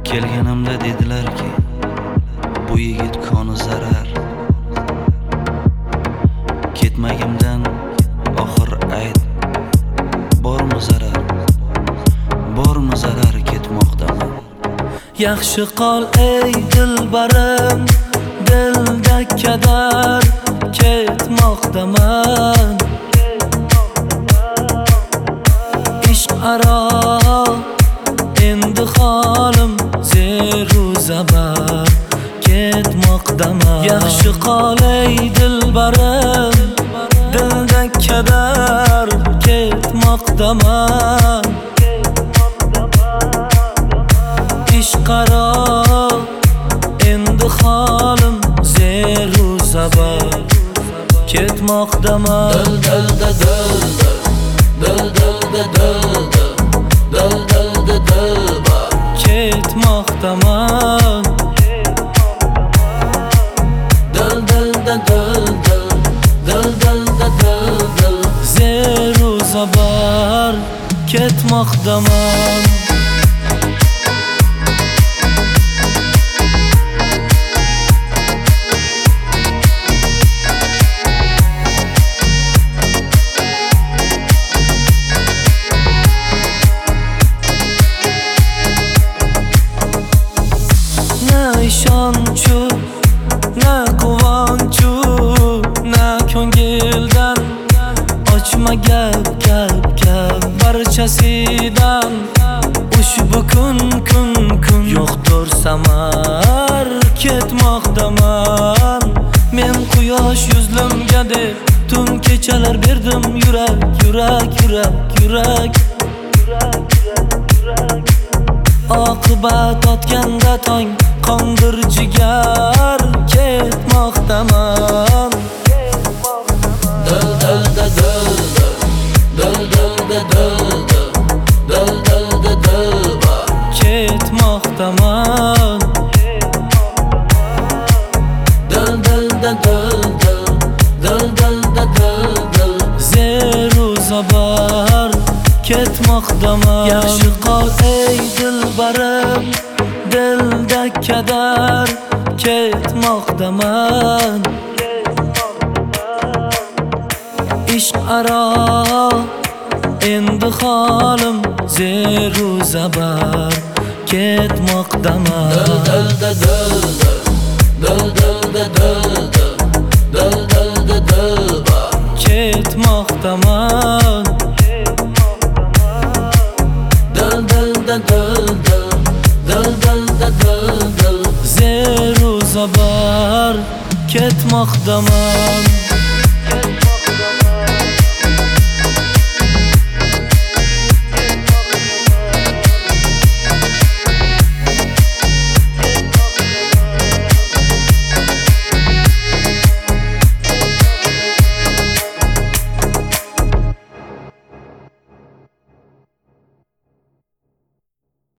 Kelganimda dedilarki, bu yigit koni zarar. Ketmagimdan oxir ayt, bormi zarar? Bormi zarar ketmoqdaman? Yaxshi qol ey dilbarim, dilda kadar ketmoqdaman. Ishq aro endi holim zeru zabar ketmoqdaman. Yaxshi qol ey dilbarim, dilda kadar ketmoqdaman. Ishq aro endi holim zeru zabar ketmoqdaman. Dil dil dil Ketmoqdaman. Zeru zabar ketmoqdaman. Na ishonchu, na quvonchu, na ko'ngildan ochma gap barchasidan. Ushbu kun yo'qdir samar ketmoqdaman. Men quyosh yuzlimga deb tun kechalar berdim yurak. Oqibat otganda tong qondir jigar ketmoqdaman. Ketmoqdaman. Zeru zabar ketmoqdaman. Yaxshi qol ey dilbarim, dilda kadar ketmoqdaman. Ishq aro endi holim zeru zabar ketmoqdaman. Ketmoqdaman. Zeru zabar ketmoqdaman.